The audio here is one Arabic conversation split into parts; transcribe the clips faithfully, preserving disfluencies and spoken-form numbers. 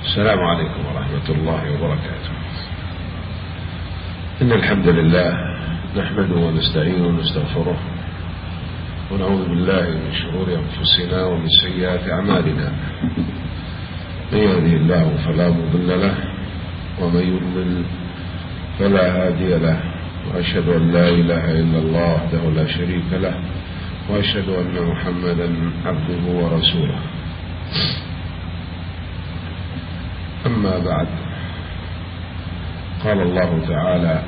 السلام عليكم ورحمة الله وبركاته. إن الحمد لله نحمده ونستعينه ونستغفره ونعوذ بالله من شرور أنفسنا ومن سيئات أعمالنا. من يهده الله فلا مضل له ومن يضلل فلا هادي له، وأشهد أن لا إله إلا الله وحده لا شريك له، وأشهد أن محمدا عبده ورسوله. أما بعد، قال الله تعالى: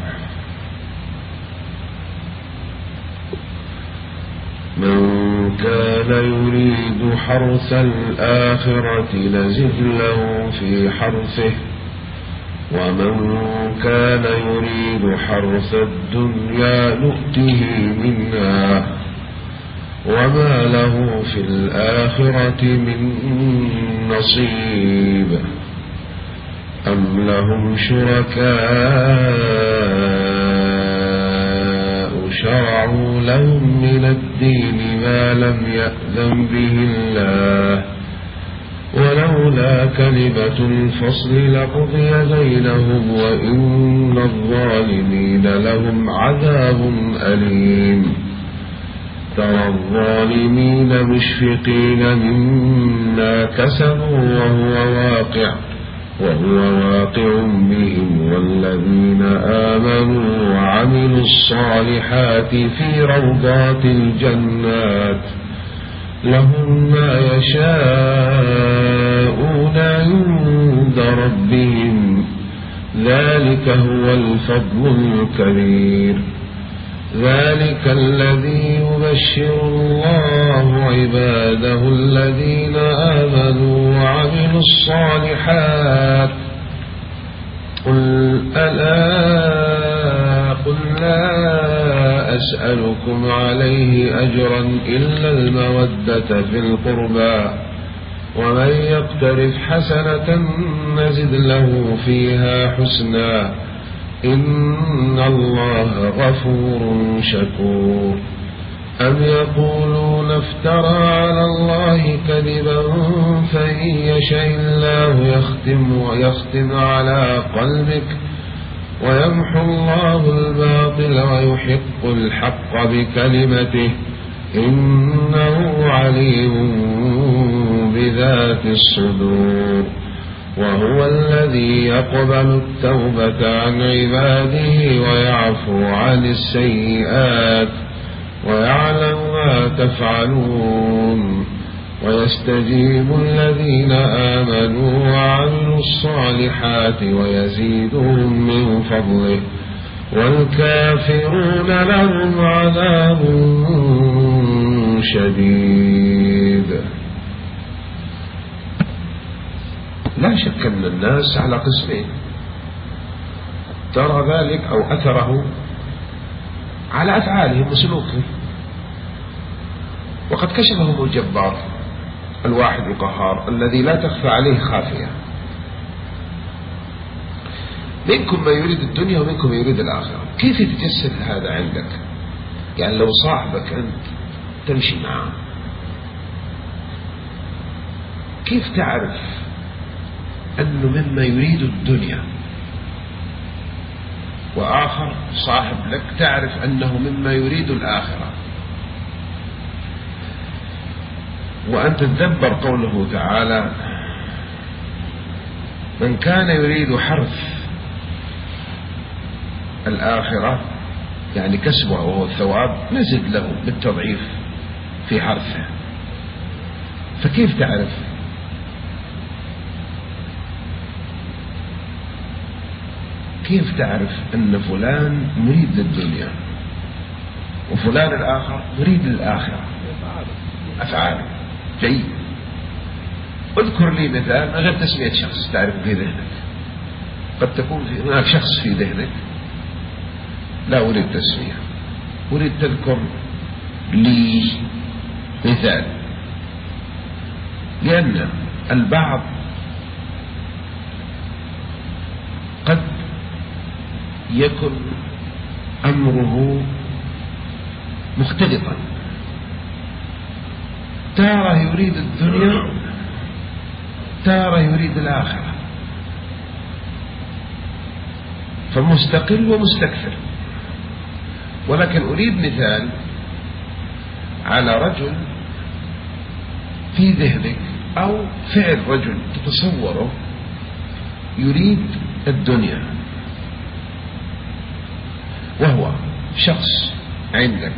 من كان يريد حرث الآخرة نزد له في حرثه ومن كان يريد حرث الدنيا نؤته منها وما له في الآخرة من نصيب أم لهم شركاء شرعوا لهم من الدين ما لم يأذن به الله ولولا كلمة الفصل لقضي بينهم وإن الظالمين لهم عذاب أليم. ترى الظالمين مشفقين مما كسبوا وهو واقع وهو واقع بهم والذين آمنوا وعملوا الصالحات في روضات الجنات لهم ما يشاءون عند ربهم ذلك هو الفضل الكبير. ذلك الذي يبشر الله عباده الذين آمنوا وعملوا الصالحات. قل ألا قل لا أسألكم عليه أجرا إلا المودة في القربى ومن يقترف حسنة نزد له فيها حسنا إن الله غفور شكور. أم يقولون افترى على الله كذبا فإن يشاء الله يختم ويختم على قلبك ويمحو الله الباطل ويحق الحق بكلمته إنه عليم بذات الصدور. وهو الذي يقبل التوبة عن عباده ويعفو عن السيئات ويعلم ما تفعلون ويستجيب الذين آمنوا وعملوا الصالحات ويزيدهم من فضله والكافرون لهم عذاب شديد. لا شك أن الناس على قسمين، ترى ذلك أو أثره على أفعالهم وسلوكهم، وقد كشفهم الجبار الواحد القهار الذي لا تخفى عليه خافية. منكم من يريد الدنيا ومنكم من يريد الآخرة. كيف يتجسد هذا عندك؟ يعني لو صاحبك أنت تمشي معه، كيف تعرف أنه مما يريد الدنيا، وآخر صاحب لك تعرف أنه مما يريد الآخرة؟ وأن تتدبر قوله تعالى: من كان يريد حرث الآخرة يعني كسبه وهو الثواب نزد له بالتضعيف في حرثه. فكيف تعرف؟ كيف تعرف أن فلان مريد للدنيا وفلان الآخر مريد للآخرة؟ أفعاله. جيد. اذكر لي مثال من غير تسمية شخص تعرف في ذهنك. قد تكون في هناك شخص في ذهنك لا أريد تسمية، أريد تذكر لي مثال، لأن البعض قد يكن أمره مختلطا، تارة يريد الدنيا تارة يريد الآخرة. فمستقل ومستكثر. ولكن أريد مثال على رجل في ذهنك أو فعل رجل تتصوره يريد الدنيا، وهو شخص عندك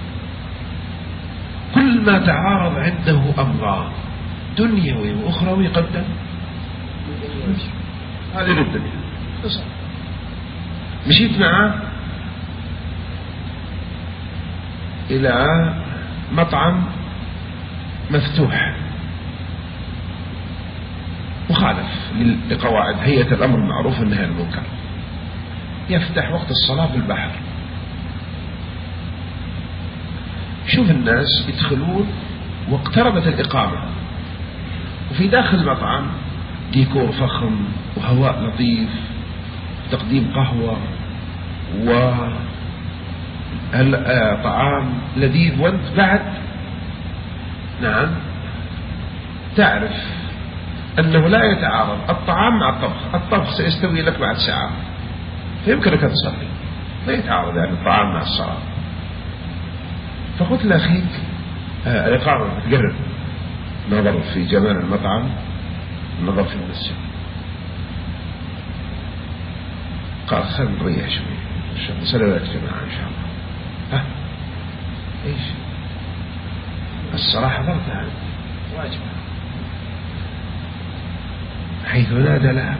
كل ما تعارض عنده أمران دنيوي وأخروي قدم هذه الدنيا. مشيت معه إلى مطعم مفتوح مخالف لقواعد هيئة الأمر المعروف والنهي عن المنكر، يفتح وقت الصلاة في البحر. شوف الناس يدخلون واقتربت الإقامة، وفي داخل المطعم ديكور فخم وهواء لطيف، تقديم قهوة وطعام لذيذ، وانت بعد نعم تعرف أنه لا يتعارض الطعام مع الطبخ، الطبخ سيستوي لك بعد ساعة فيمكنك أن تصلي، ما يتعارض يعني الطعام مع الصلاة. فقلت لأخيك آه الإقامة تقرب، نظر في جمال المطعم، نظر في المسجد، قال خلنا نريح شوي، سلوات جماعة إن شاء الله. ها إيش الصلاة حضرتها واجبة حيث نادى لها،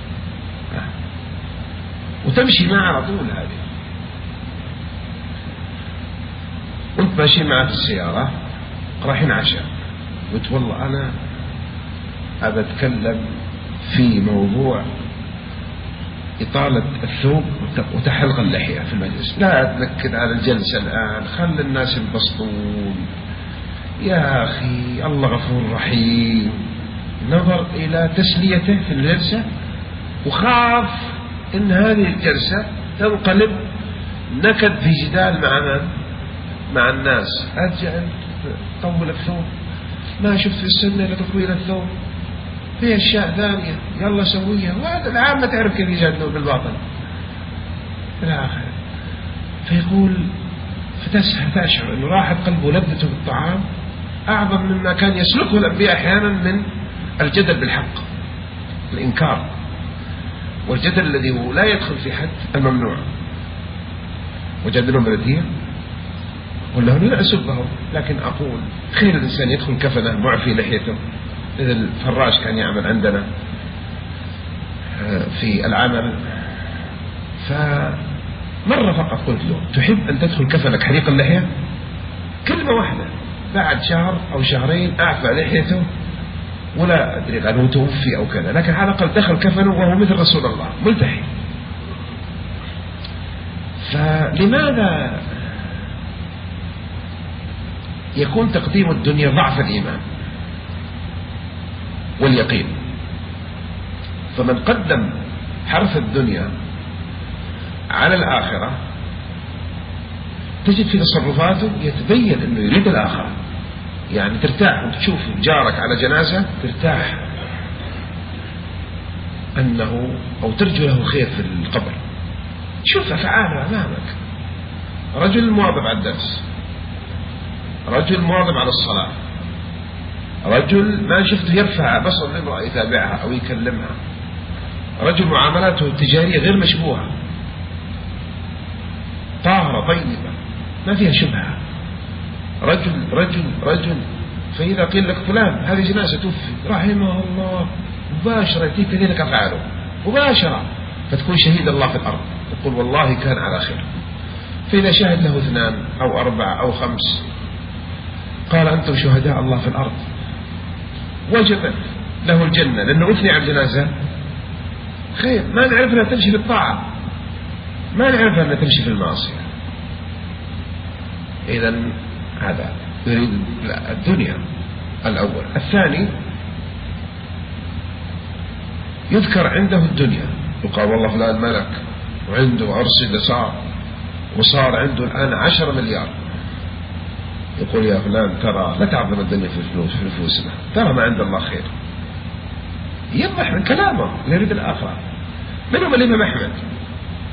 وتمشي معه على طول. هذه وانت ماشي معه في السيارة رايحين عشاء، قلت والله أنا أبى أتكلم في موضوع إطالة الثوب وتحلق اللحية في المجلس، لا تنكد على الجلسة الآن، خل الناس ينبسطون يا أخي، الله غفور رحيم. نظر إلى تسليته في الجلسة وخاف إن هذه الجلسة تنقلب نكد في جدال مع من؟ مع الناس. أرجع طول الثوب، ما شفت في السنة لتطويل الثوب، في أشياء ثانية يلا سويها، وهذا العامة تعرف كيف يجادلون بالباطل في الآخر. فيقول فتشعر أنه راحت قلبه لذته بالطعام أعظم مما كان يسلكه الأنبياء أحيانا من الجدل بالحق، الإنكار والجدل الذي هو لا يدخل في حد الممنوع. وجادلهم بالتي ولا لا أسبهم، لكن أقول خير الإنسان يدخل كفنه معفي لحيته. إذا الفراش كان يعمل عندنا في العمل، فمرة فقط قلت له تحب أن تدخل كفنك حريق اللحية؟ كلمة واحدة، بعد شهر أو شهرين أعفى لحيته ولا أدري أنه توفي أو كذا، لكن على الأقل دخل كفنه وهو مثل رسول الله ملتحي. فلماذا يكون تقديم الدنيا ضعف الإيمان واليقين؟ فمن قدم حرف الدنيا على الآخرة تجد في تصرفاته يتبين أنه يريد الآخرة. يعني ترتاح وتشوف جارك على جنازة ترتاح أنه أو ترجو له خير في القبر، شوف أفعاله أمامك. رجل مواظب على الدرس، رجل مواظب على الصلاة، رجل ما شفته يرفع بصر لامرأة يتابعها أو يكلمها، رجل معاملاته التجارية غير مشبوهة طاهرة طيبة ما فيها شبهة، رجل رجل رجل فإذا قيل لك فلان هذه جنازة توفي رحمه الله مباشرة يأتيك كذلك أفعاله مباشرة، فتكون شهيد الله في الأرض، تقول والله كان على خير. فإذا شهد له اثنان أو أربعة أو خمس قال أنتم شهداء الله في الأرض، وجبت له الجنة لأنه أثني على الجنازة خير. ما نعرف أنها تمشي في الطاعة، ما نعرف أنها تمشي في المعصية. إذن هذا يريد الدنيا الأول. الثاني يذكر عنده الدنيا، يقال والله فلان ملك وعنده أرصدة صار وصار عنده الآن عشر مليار، يقول يا فلان ترى لا تعظم الدنيا في الفلوس في نفوسنا، ترى ما عند الله خير. يضح من كلامه يريد الآخرة. منهم الإمام أحمد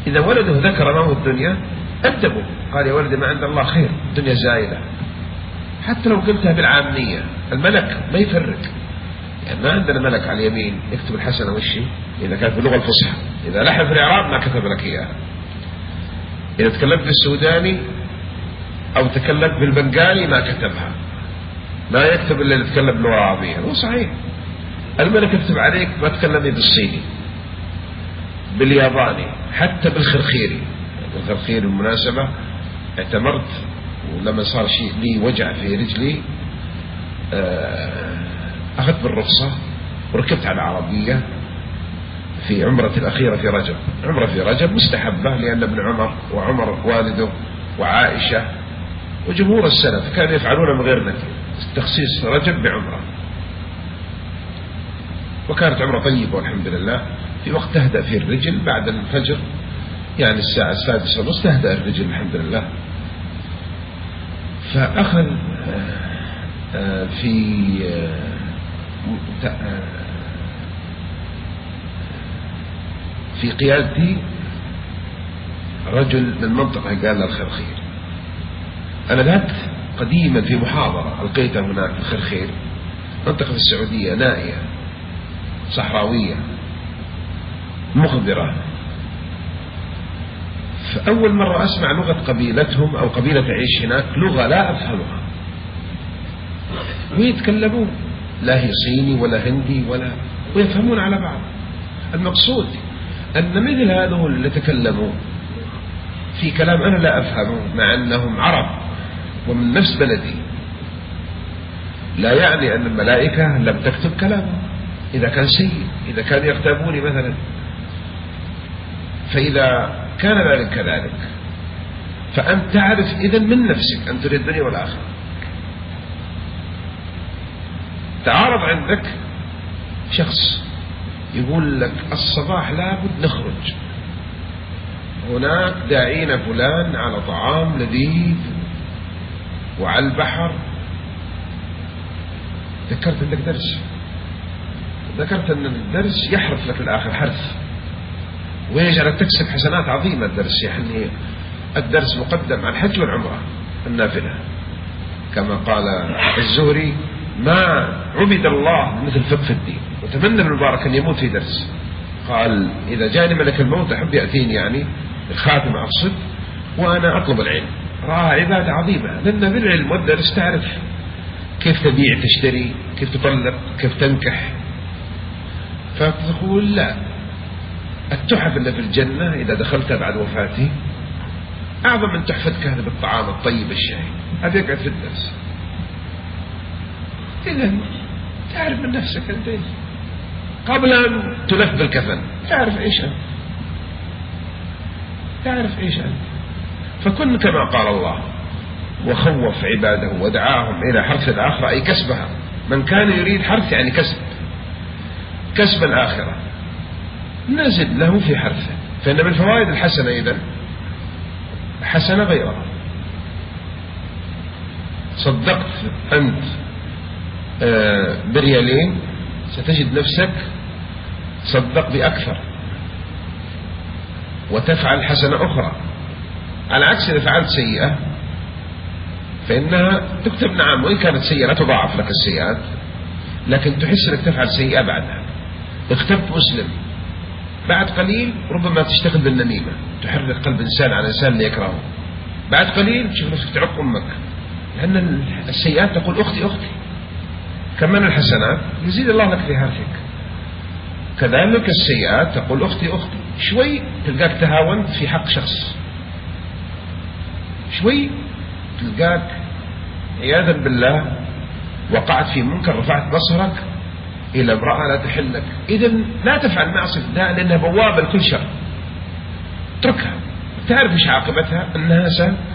إذا ولده ذكر معه الدنيا أدبه، قال يا ولدي ما عند الله خير، الدنيا زائلة. حتى لو قلتها بالعامية، الملك ما يفرق، يعني ما عندنا ملك على اليمين يكتب الحسنة والشيء إذا كانت باللغة الفصحى، إذا لحن في الإعراب ما كتب لك إياها. إذا تكلمت بالسوداني أو تكلمت بالبنغالي ما كتبها، ما يكتب إلا اللي يتكلم باللغة العربية. هو صحيح الملك يكتب عليك ما تكلمي بالصيني، بالياباني، حتى بالخرخيري. الخرخيري بالمناسبة اعتمرت، ولما صار شيء لي وجع في رجلي أخذت بالرخصة وركبت على عربية في عمرة الأخيرة في رجب. عمرة في رجب مستحبة لأن ابن عمر وعمر والده وعائشة وجمهور السلف كانوا يفعلون من غير نفي تخصيص رجب بعمرة، وكانت عمرة طيبة والحمد لله. في وقت تهدأ فيه الرجل بعد الفجر، يعني الساعة السادسة ونص تهدأ الرجل الحمد لله. فأخذ في في قيادتي رجل من منطقة قال الخرخير. أنا ذهبت قديما في محاضرة ألقيتها هناك في الخرخير، منطقة في السعودية نائية صحراوية مخبرة. فأول مرة أسمع لغة قبيلتهم أو قبيلة تعيش هناك، لغة لا أفهمها، ويتكلمون لا هي صيني ولا هندي ولا، ويفهمون على بعض. المقصود أن مثل هذول اللي تكلموا في كلام أنا لا أفهمه مع أنهم عرب ومن نفس بلدي، لا يعني أن الملائكة لم تكتب كلامه إذا كان سيء، إذا كان يغتابوني مثلا. فإذا كان ذلك كذلك فأنت تعرف إذن من نفسك أن تريد الدنيا والآخرة. تعارض عندك شخص يقول لك الصباح لابد نخرج، هناك داعين فلان على طعام لذيذ وعلى البحر. ذكرت عندك درس، ذكرت أن الدرس يحرث لك الآخر حرث ويجعلك تكسب حسنات عظيمة. الدرس يعني الدرس مقدم على الحج والعمرة النافلة، كما قال الزهري ما عبد الله مثل فقه الدين. وتمنى ابن المبارك أن يموت في درس، قال إذا جاني ملك الموت أحب يأتيني، يعني الخاتم أقصد، وأنا أطلب العلم. رأى عبادة عظيمة، لأن بالعلم والدرس تعرف كيف تبيع تشتري، كيف تطلق، كيف تنكح. فتقول لا، التحف اللي في الجنة إذا دخلتها بعد وفاتي أعظم من تحفتك هذا بالطعام الطيب الشهي. هذا يقعد في الدرس. إذا تعرف من نفسك أنت قبل أن تلف بالكفن، تعرف إيش أنت، تعرف إيش أنت. فكن كما قال الله وخوف عباده ودعاهم إلى حرث الآخرة، أي كسبها. من كان يريد حرث يعني كسب، كسب الآخرة نزد له في حرثه. فإن من فوائد الحسنة إذن حسنة غيرها. صدقت أنت بريالين ستجد نفسك صدق بأكثر وتفعل حسنة أخرى. على عكس إذا فعلت سيئة فإنها تكتب، نعم وإن كانت سيئة لا تضاعف لك السيئات، لكن تحس أنك تفعل سيئة بعدها. اختبت مسلم بعد قليل ربما تشتغل بالنميمة، تحرك قلب إنسان على إنسان اللي يكرهه. بعد قليل تشوف نفسك تعق أمك، لأن السيئات تقول أختي أختي. كمان الحسنات يزيد الله لك في حرثك، كذلك السيئات تقول أختي أختي. شوي تلقاك تهاونت في حق شخص، شوي تلقاك عياذا بالله وقعت في منكر، رفعت بصرك إلى امرأة لا تحلك. إذن لا تفعل معصية ده، لأنها بوابة لكل شر. اتركها، تعرف إيش عاقبتها، أنها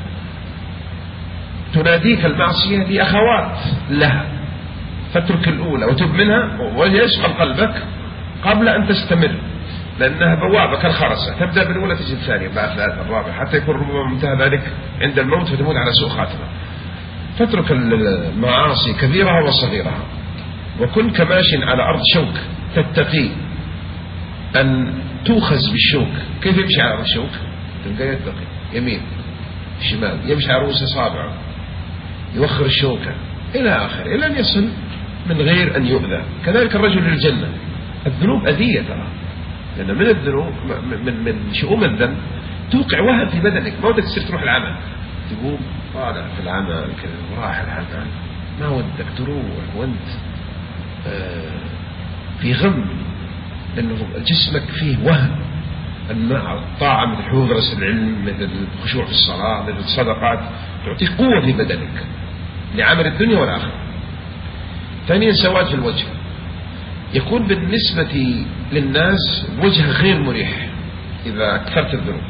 ستناديك المعصية لأخوات لها، فاترك الأولى وتب منها ويشغل قلبك قبل أن تستمر، لأنها بوابة كالخرسة، تبدأ بالأولى تجي الثانية بعد ثلاثة الرابعة، حتى يكون ربما منتهى ذلك عند الموت فتموت على سوء خاتمة. فاترك المعاصي كبيرها وصغيرها، وكن كماش على أرض شوك، تتقي أن تؤخذ بالشوك. كيف يمشي على الشوك؟ تلقى يتقي يمين شمال، يمشي على رؤوس أصابعه، يوخر الشوكة إلى آخر، إلى أن يصل من غير أن يؤذى. كذلك الرجل للجنة. الذنوب أذية ترى، لأن من الذنوب من من شؤوم الذنب توقع وهن في بدنك، ما ودك تصير تروح العمل، تقوم طالع في العمل كذا وراح العمل، ما ودك تروح وأنت في غم، لأنه جسمك فيه وهن. الطاعة مثل حضور درس العلم، مثل الخشوع في الصلاة، مثل الصدقات، تعطيك قوة في بدنك لعمل الدنيا والآخرة. ثانيا سواد في الوجه، يكون بالنسبة للناس وجه غير مريح إذا أكثرت الذنوب،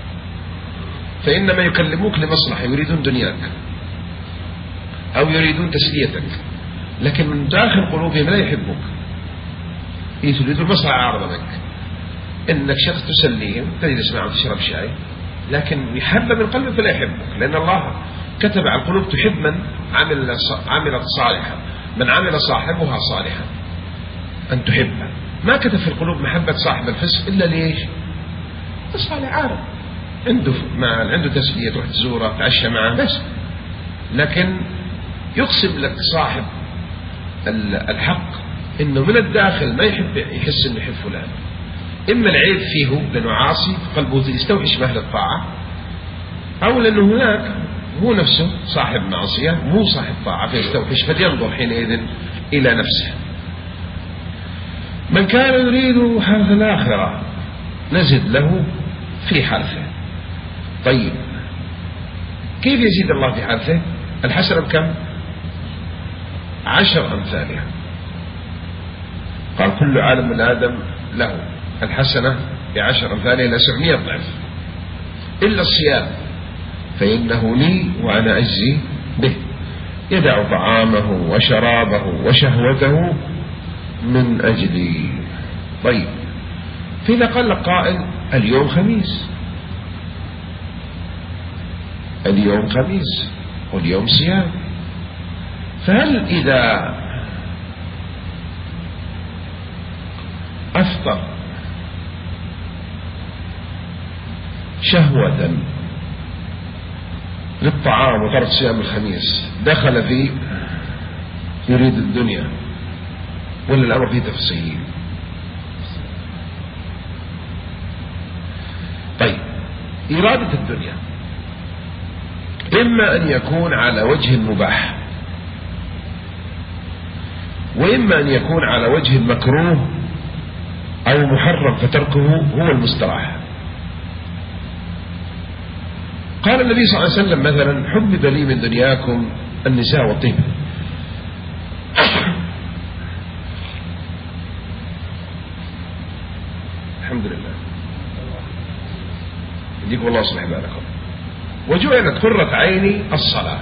فإنما يكلموك لمصلحة، يريدون دنياك أو يريدون تسليتك، لكن من داخل قلوبهم لا يحبوك، يريدون مصلحة عارضة لك، إنك شخص تسليهم، تجلس معهم تشرب شاي، لكن يحب من قلبك فلا يحبك، لأن الله كتب على القلوب تحب من عمل عملت صالحا، من عمل صاحبها صالحا أن تحبه. ما كتب في القلوب محبة صاحب الفسق إلا ليش؟ صالح عارض، عنده مال، عنده تسلية، تروح تزوره تعشى معه بس، لكن يقسم لك صاحب الحق إنه من الداخل ما يحب، يحس إنه يحب فلان، إما العيب فيه لأنه عاصي قلبه يستوحش مهل الطاعة، أو لأنه هناك هو نفسه صاحب معصية مو صاحب طاعة فيستوحش، فلينظر حينئذ إلى نفسه. من كان يريد حرث الآخرة نزد له في حرثه. طيب كيف يزيد الله في حرثه؟ الحسنة بكم؟ عشر أمثالها. قال كل عالم من آدم له الحسنة بعشر أمثالها إلى سبعمائة ضعف، إلا الصيام فإنه لي وأنا أجزي به، يدع طعامه وشرابه وشهوته من أجلي. طيب فإذا قال لك قائل اليوم خميس، اليوم خميس واليوم صيام، فهل إذا أفطر شهوة للطعام وترك صيام الخميس دخل في يريد الدنيا، ولا الأمر فيه تفصيل؟ طيب إرادة الدنيا إما أن يكون على وجه مباح، وإما أن يكون على وجه مكروه أو محرم فتركه هو المستراح. قال النبي صلى الله عليه وسلم مثلا حبب لي من دنياكم النساء والطيب. الحمد لله يديك والله صلح بالكم. وجعلت قرة عيني الصلاة.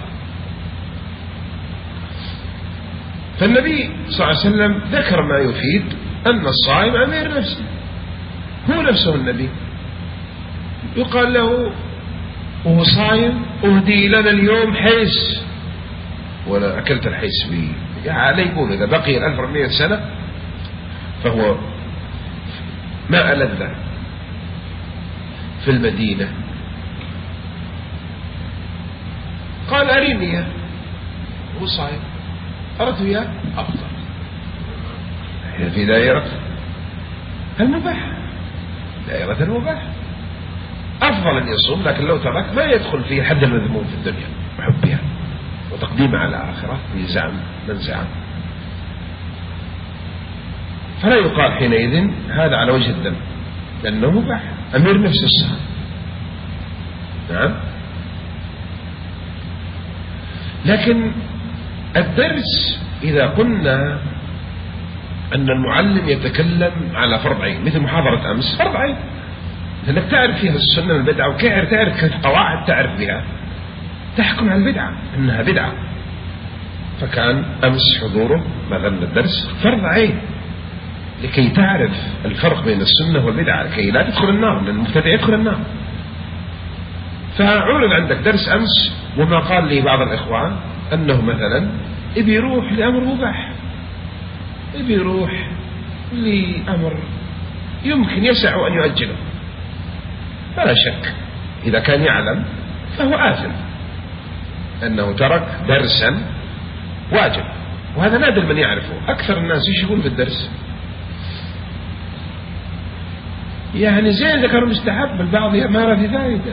فالنبي صلى الله عليه وسلم ذكر ما يفيد أن الصائم أمير نفسه، هو نفسه النبي يقال له وهو صايم أهدي لنا اليوم حيس، ولا أكلت الحيس بي يعني يقول إذا بقي الألف وأربعمائة سنة فهو ما ألذ في المدينة. قال أريني يا هو صايم، أردت يا أفضل في دائرة المباح، دائرة المباح أفضل أن يصوم، لكن لو ترك ما يدخل في حد المذموم في الدنيا وحبها وتقديمها على الآخرة في زعم من زعم، فلا يقال حينئذ هذا على وجه الذنب لأنه مباح أمير نفس الصائم. نعم. لكن الدرس إذا قلنا أن المعلم يتكلم على فرض عين مثل محاضرة أمس، فرض عين لأنك تعرف فيها السنة والبدعة، وكيف تعرف كيف قواعد تعرف بها تحكم على البدعة أنها بدعة. فكان أمس حضوره مثلا الدرس فرض عين لكي تعرف الفرق بين السنة والبدعة لكي لا تدخل النار، لأن المبتدع يدخل النار. فعرض عندك درس أمس، وما قال لي بعض الإخوان أنه مثلا يبي يروح لأمر مباح، يبي يروح لأمر يمكن يسع أن يؤجله، فلا شك إذا كان يعلم فهو آثم أنه ترك درسا واجب، وهذا نادر من يعرفه. أكثر الناس إيش يقول في الدرس؟ يعني زي إذا كانوا مستحب، البعض ما له في فائدة،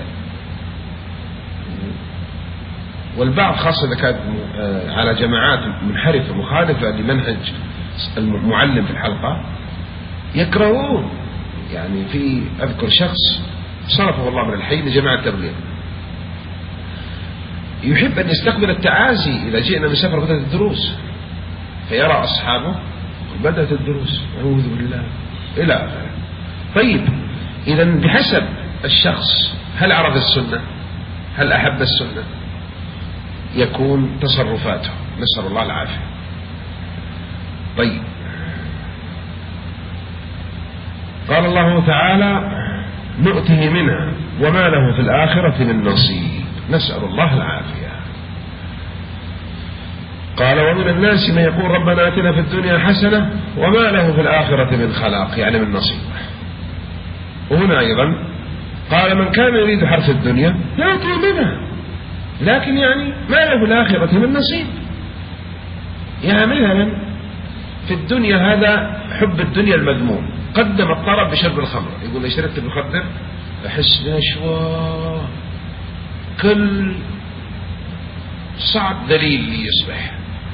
والبعض خاصة إذا كانت على جماعات منحرفة مخالفة لمنهج المعلم في الحلقة يكرهون. يعني في أذكر شخص صرفه الله من الحي لجماعة التبليغ يحب أن يستقبل التعازي إذا جئنا من سفر بدأت الدروس، فيرى أصحابه بدأت الدروس أعوذ بالله إلى آخره. طيب إذا بحسب الشخص هل عرف السنة، هل أحب السنة، يكون تصرفاته، نسأل الله العافية. طيب قال الله تعالى نؤته منها وما له في الآخرة من نصيب، نسأل الله العافية. قال ومن الناس من يقول ربنا آتنا في الدنيا حسنة وما له في الآخرة من خلاق، يعني من نصيب. وهنا أيضا قال من كان يريد حرث الدنيا يأتي منها، لكن يعني ما له في الآخرة من نصيب. يعني مثلا في الدنيا هذا حب الدنيا المذموم، قدم الطرب بشرب الخمر، يقول لي شربت المخدر أحس بنشوة، كل صعب دليل لي يصبح،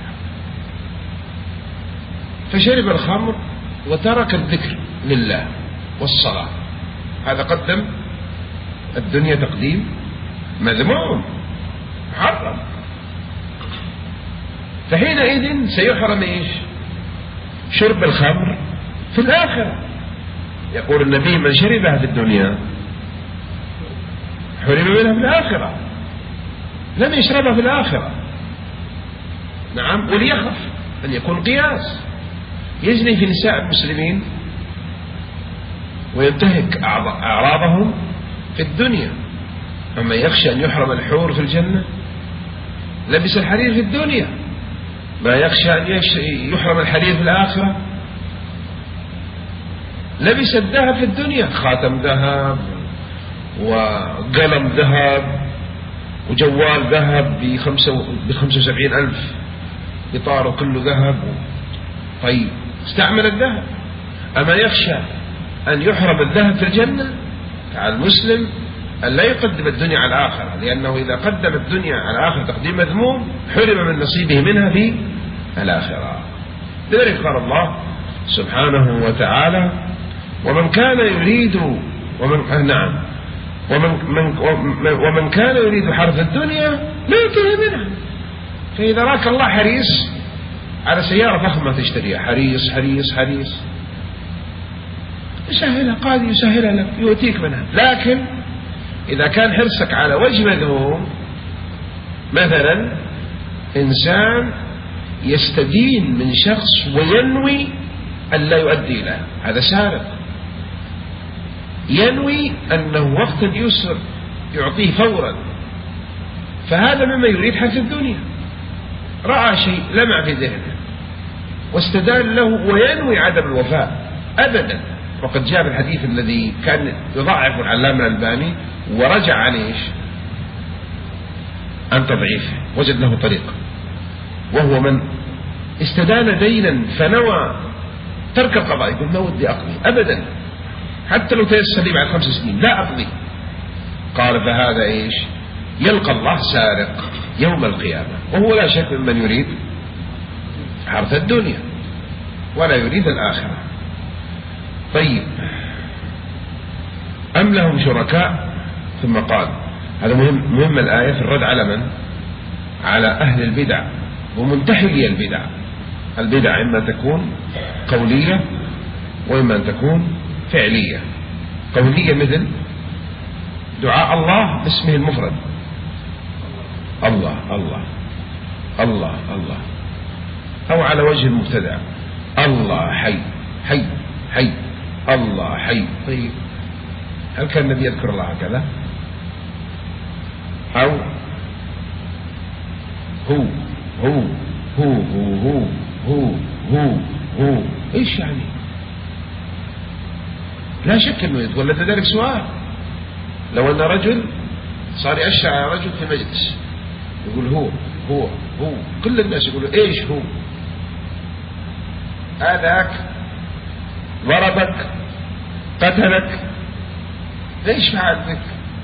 فشرب الخمر وترك الذكر لله والصلاة، هذا قدم الدنيا تقديم مذموم محرم، فحينئذ سيحرم ايش؟ شرب الخمر في الآخرة. يقول النبي من شربها في الدنيا حرم منها في الآخرة، لم يشربها في الآخرة. نعم، وليخف أن يكون قياس، يزني في نساء المسلمين وينتهك أعراضهم في الدنيا، أما يخشى أن يحرم الحور في الجنة لبس الحرير في الدنيا، ما يخشى أن يحرم الحرير في الآخرة لبس الذهب في الدنيا، خاتم ذهب وقلم ذهب وجوال ذهب بخمسة بخمسة وسبعين ألف إطاره كله ذهب. طيب استعمل الذهب، أما يخشى أن يحرم الذهب في الجنة؟ على المسلم أن لا يقدم الدنيا على الآخرة، لأنه إذا قدم الدنيا على الآخرة تقديم مذموم حرم من نصيبه منها في الآخرة. لذلك قال الله سبحانه وتعالى ومن كان يريد ومن نعم ومن من ومن كان يريد حرث الدنيا نؤته منها. فإذا راك الله حريص على سيارة فخمة تشتريها، حريص حريص حريص، يسهلها، قادر يسهلها لك، يؤتيك منها. لكن إذا كان حرصك على وجه مذموم، مثلا إنسان يستدين من شخص وينوي أن لا يؤدي له، هذا سارق، ينوي أنه وقت اليسر يعطيه فورا، فهذا مما يريد حرث الدنيا، رأى شيء لمع في ذهنه واستدان له وينوي عدم الوفاء أبدا. وقد جاء الحديث الذي كان يضعف العلامة الألباني ورجع عن ايش؟ عن تضعيفه، وجد له طريقة، وهو من استدان دينا فنوى ترك القضاء، يقول ما ودي أقضي أبدا حتى لو تيسر لي بعد خمس سنين لا أقضي. قال فهذا ايش؟ يلقى الله سارق يوم القيامة، وهو لا شك ممن يريد حرث الدنيا ولا يريد الآخرة. طيب أم لهم شركاء؟ ثم قال هذا مهم، مهم الآية في الرد على من؟ على أهل البدع ومنتحلي البدع. البدع إما تكون قولية وإما أن تكون فعلية. قولية مثل دعاء الله باسمه المفرد، الله الله الله الله، أو على وجه المبتدع الله حي حي حي الله حي. طيب هل كان النبي يذكر الله هكذا؟ أو هو هو هو هو هو هو هو هو إيش يعني؟ لا شك أنه يتولد ذلك سؤال. لو أن رجل صار يأشر على رجل في مجلس يقول هو هو هو، كل الناس يقولوا إيش هو، آذاك ضربك قتلك ليش فعل بك؟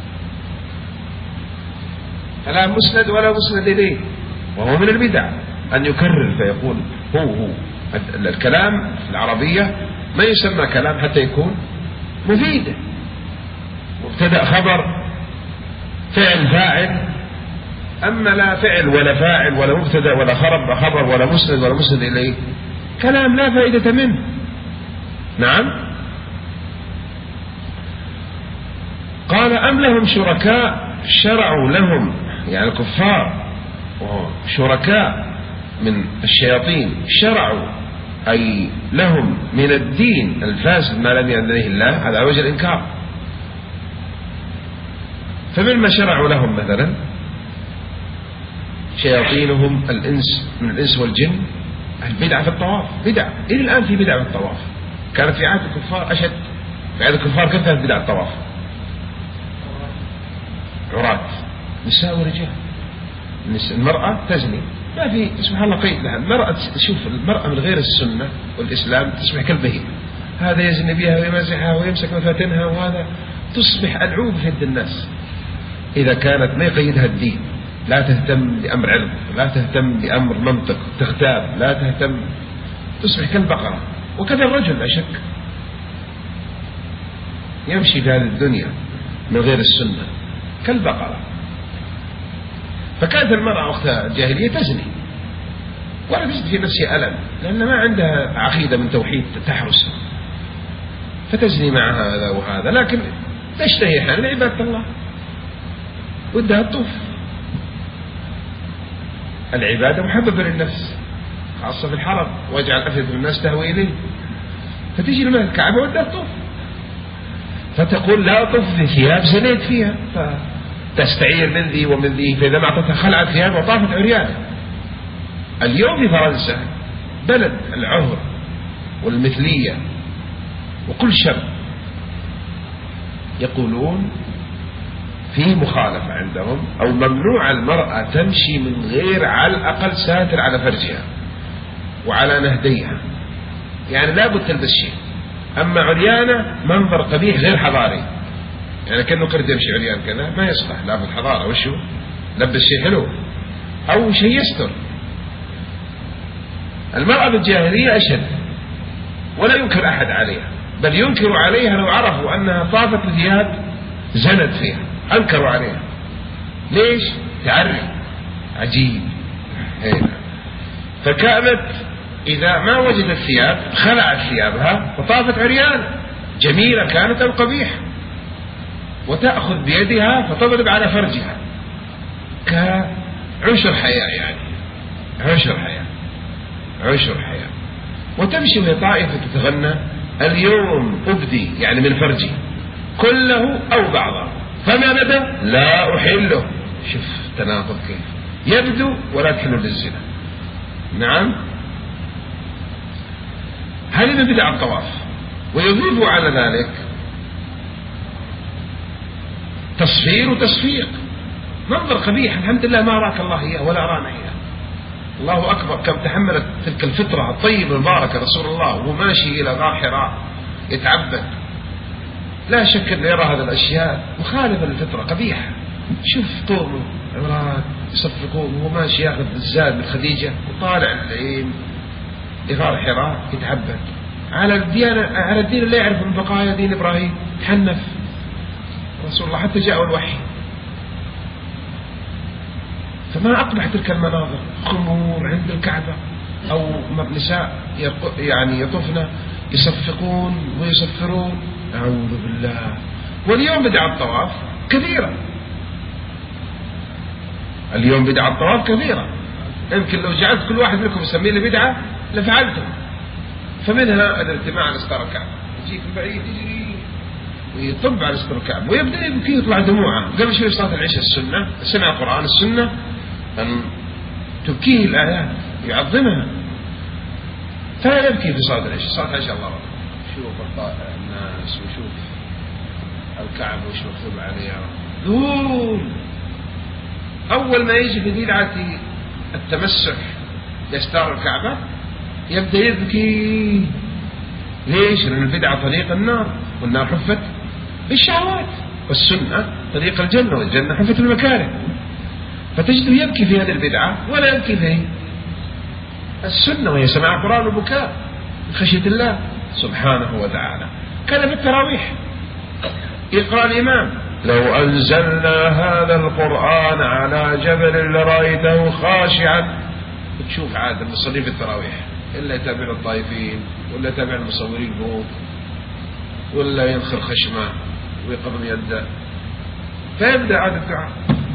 فلا مسند ولا مسند إليه. وهو من البدع أن يكرر فيقول هو هو. الكلام في العربية ما يسمى كلام حتى يكون مفيدا. مبتدأ خبر فعل فاعل، أما لا فعل ولا فاعل ولا مبتدأ ولا خبر خبر ولا مسند ولا مسند إليه، كلام لا فائدة منه. نعم. قال أم لهم شركاء شرعوا لهم، يعني الكفار شركاء من الشياطين شرعوا أي لهم من الدين الفاسد ما لم يأذن به الله، هذا على وجه الإنكار. فمما شرعوا لهم مثلا شياطينهم الإنس من الإنس والجن البدعة في الطواف، بدعة إلى الآن في بدعة في الطواف، كانت في عهد الكفار أشد. في عهد الكفار كيف كانت بدعة الطواف؟ عراة نساء ورجال، المرأة تزني ما في سبحان الله قيد لها. المرأة تشوف المرأة من غير السنة والإسلام تصبح كالبهيمة، هذا يزني بها ويمزحها ويمسك مفاتنها، وهذا تصبح ألعوب في يد الناس. إذا كانت ما يقيدها الدين، لا تهتم بأمر علم، لا تهتم بأمر منطق، تغتاب، لا تهتم، تصبح كالبقرة. وكذا الرجل لا شك يمشي في هذه الدنيا من غير السنة كالبقرة. فكانت المرأة وقت الجاهلية تزني ولا تجد في نفسها ألم، لأن ما عندها عقيدة من توحيد تحرسها، فتزني مع هذا وهذا، لكن تشتهي حال عبادة الله ودها الطوف. العبادة محببة للنفس خاصة في الحرم، واجعل أفئدة الناس تهوي إليه، فتجي لما الكعبة ودها الطوف، فتقول لا طف في ثياب زنيت فيها، فتستعير من ذي ومن ذي، فإذا ما أعطتها خلعت ثياب وطافت عريانة. اليوم في فرنسا بلد العهر والمثلية وكل شر، يقولون في مخالفة عندهم أو ممنوع المرأة تمشي من غير على الأقل ساتر على فرجها وعلى نهديها، يعني لا بد تلبس شيء. أما عريانة منظر قبيح غير حضاري، يعني كأنه قرد يمشي عريان كذا ما يصلح، لا بالحضارة. وشو لبس شيء حلو أو شيء يستر. المرأة بالجاهلية أشد، ولا ينكر أحد عليها، بل ينكر عليها لو عرفوا أنها طافت ثياب زنت فيها، أنكروا عليها. ليش؟ تعري عجيب هيك. فكانت إذا ما وجدت ثياب خلعت ثيابها وطافت عريان، جميلة كانت أو قبيحة، وتأخذ بيدها فتضرب على فرجها كعشر حياة، يعني عشر حياة عشر حياة، وتمشي وهي طائفة تتغنى اليوم أبدي يعني من فرجي كله أو بعضه، فما بدا لا أحله. شوف تناقض كيف، يبدو ولا تحل للزنا. نعم، هذه من بدع الطواف. ويضيف على ذلك تصفير وتصفيق، منظر قبيح، الحمد لله ما أراك الله إياه ولا أرانا إياه. الله أكبر، كم تحملت تلك الفطرة الطيبة المباركة رسول الله وهو ماشي إلى غار حراء يتعبد. لا شك أن يرى هذه الأشياء مخالفة للفطرة قبيحة. شوف قومه عمران يصفقون وهو ماشي ياخذ الزاد من خديجة وطالع العين لغار حراء يتعبد على الديانة، على الدين اللي يعرف من بقايا دين إبراهيم. تحنف رسول الله حتى جاء الوحي. فما أقبح تلك المناظر، خمور عند الكعبة أو نساء يعني يطفن يصفقون ويصفرون، أعوذ بالله. واليوم بدع الطواف كثيرة، اليوم بدع الطواف كثيرة، يمكن لو جعلت كل واحد منكم يسميه له بدعة لفعلته. فمنها الاجتماع على ستار الكعبة، يجيك بعيد يجري ويطب على ستار الكعبة ويبدأ يبكي يطلع دموعه. قبل شوي صلاة العشاء السنة، سمع القرآن السنة أن تبكيه الآيات يعظمها، فلا يبكي في صلاة العشاء. صلاة العشاء الله أكبر ويشوف الناس ويشوف الكعبة وش مكتوب عليها دول. أول ما يجي في بدعة التمسح بأستار الكعبة يبدأ يبكي. ليش؟ لأن البدعة طريق النار، والنار حفت بالشهوات، والسنة طريق الجنة، والجنة حفت بالمكاره. فتجده يبكي في هذه البدعة ولا يبكي في السنة، وهي سماع القرآن والبكاء من خشية الله سبحانه وتعالى. كذا في التراويح يقرأ الإمام: لو أنزلنا هذا القرآن على جبل لرأيته خاشعا. تشوف عادة المصلين في التراويح إلا يتابع الطائفين، ولا يتابع المصورين فوق، ولا ينخر خشمه ويقضم يده، فيبدأ عاد الدعاء: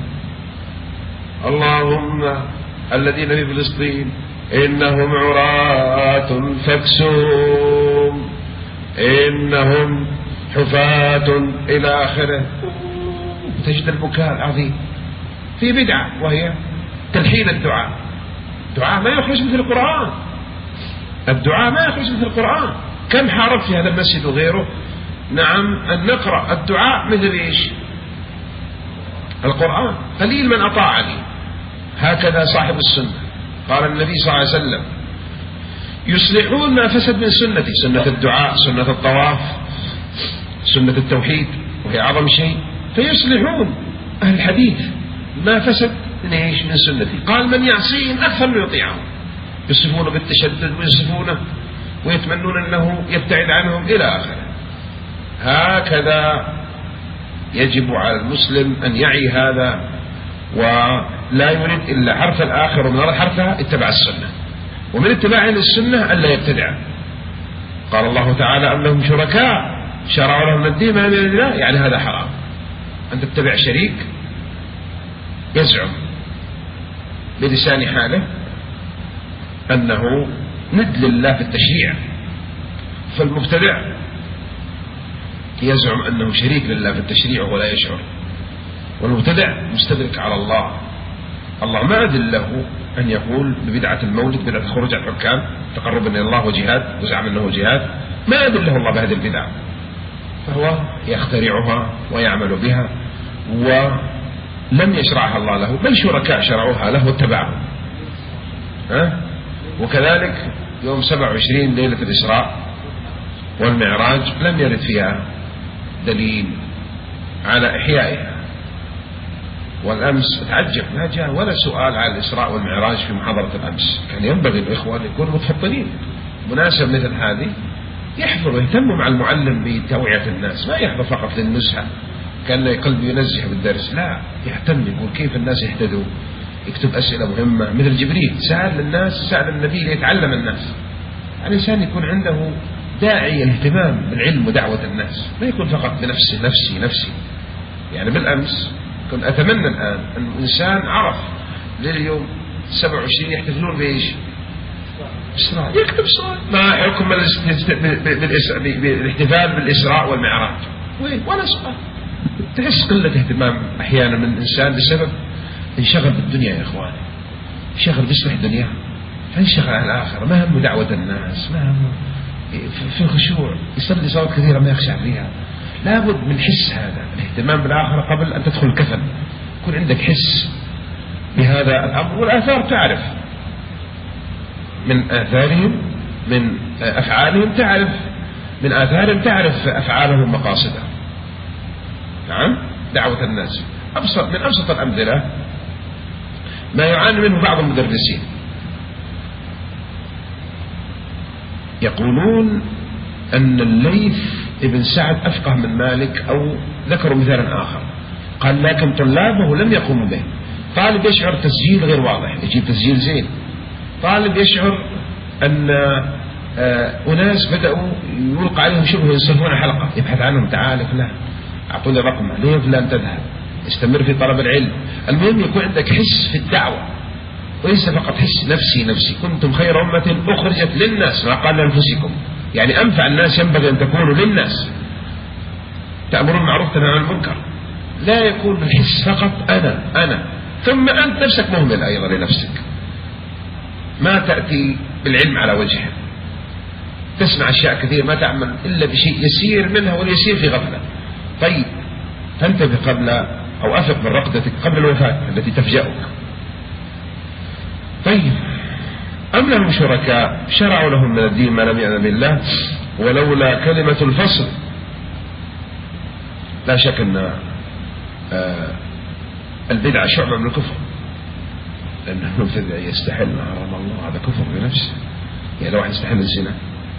اللهم الذين في فلسطين إنهم عراة فاكسوهم، إنهم حفاة إلى آخره. تجد البكاء العظيم في بدعة، وهي تلحين الدعاء. الدعاء ما يخرج مثل القرآن، الدعاء ما يخرج مثل القرآن. كم حاربت في هذا المسجد وغيره نعم أن نقرأ الدعاء مثل إيش؟ القرآن. قليل من أطاعني. هكذا صاحب السنة. قال النبي صلى الله عليه وسلم: يصلحون ما فسد من سنتي، سنة الدعاء، سنة الطواف، سنة التوحيد وهي أعظم شيء، فيصلحون أهل الحديث ما فسد من إيش؟ من سنتي. قال: من يعصيهم أكثر من يطيعهم. يصفونه بالتشدد ويصفونه ويتمنون أنه يبتعد عنهم إلى آخره. هكذا يجب على المسلم أن يعي هذا، ولا يريد إلا حرف الآخر، ومن هذا حرفها اتبع السنة، ومن اتباع السنة ألا يبتدع. قال الله تعالى: أم لهم شركاء شرعوا لهم من الدين ما لم يأذن الله. يعني هذا حرام أن تتبع شريك يزعم بلسان حاله أنه ند لله في التشريع، فالمبتدع يزعم أنه شريك لله في التشريع ولا يشعر، والمبتدع مستدرك على الله. الله ما أذن له أن يقول ببدعة المولد، بدعة الخروج على الحكام، تقربا إلى الله وجهاد، وزعم أنه جهاد. ما أذن له الله بهذه البدعة، فهو يخترعها ويعمل بها، ولم يشرعها الله له، بل شركاء شرعوها له واتبعهم. ها؟ وكذلك يوم سبعة وعشرين ليلة الإسراء والمعراج لم يرد فيها دليل على إحيائها. والأمس أتعجب ما جاء ولا سؤال على الإسراء والمعراج في محاضرة الأمس. كان ينبغي الإخوة أن يكونوا متفطنين. مناسب مثل هذه يحضر ويهتم مع المعلم بتوعية الناس، ما يحضر فقط للنزهة كان قلبه ينزح بالدرس، لا، يهتم يقول كيف الناس يهتدوا، يكتب أسئلة مهمة مثل جبريل سأل الناس، سأل النبي ليتعلم الناس. الإنسان يكون عنده داعي الاهتمام بالعلم ودعوة الناس، ما يكون فقط بنفسه نفسي نفسي. يعني بالأمس كنت أتمنى الآن أن الإنسان عرف لليوم سبعة وعشرين يحتفلون بإيش؟ إسراء، يكتب إسراء، ما حكم بالاحتفال بالإسراء والمعراج؟ وين؟ ولا سؤال. تحس قلة اهتمام أحيانا من الإنسان بسبب انشغل بالدنيا يا إخواني، انشغل بيصلح دنياه، فانشغل على الآخرة، ما همه دعوة الناس، ما همه في الخشوع، يصلي صلاة كثيرة ما يخشع فيها. لابد من حس هذا الاهتمام بالآخرة قبل أن تدخل الكفن، يكون عندك حس بهذا الأمر. والآثار تعرف من آثارهم، من أفعالهم تعرف، من آثارهم تعرف أفعالهم مقاصدها. نعم، دعوة الناس. أبسط من أبسط الأمثلة ما يعاني منه بعض المدرسين، يقولون أن الليث ابن سعد أفقه من مالك، أو ذكروا مثالا آخر، قال لكن طلابه لم يقوموا به. طالب يشعر تسجيل غير واضح، يجيب تسجيل زين. طالب يشعر أن أناس بدأوا يلقى عليهم شبه ينصفون حلقة، يبحث عنهم، تعال فلان أعطوني رقمه، ليه فلان تذهب، استمر في طلب العلم. المهم يكون عندك حس في الدعوة، وليس فقط حس نفسي نفسي. كنتم خير أمة أخرجت للناس ما قال لأنفسكم، يعني أنفع الناس ينبغي أن تكونوا للناس، تأمرون بالمعروف تنهون عن المنكر. لا يكون الحس فقط أنا أنا ثم أنت نفسك مهمل أيضا لنفسك، ما تأتي بالعلم على وجهه. تسمع أشياء كثير ما تعمل إلا بشيء يسير منها واليسير في غفلة. طيب تنتبه قبل أو أفق من رقدتك قبل الوفاة التي تفجأك. طيب أم لهم شركاء شرعوا لهم من الدين ما لم يأذن بالله ولولا كلمة الفصل. لا شك أن البدعة شعبة من الكفر، لأن المبتدع يستحل ما حرم الله، هذا كفر بنفسه. يعني لو واحد يستحل الزنا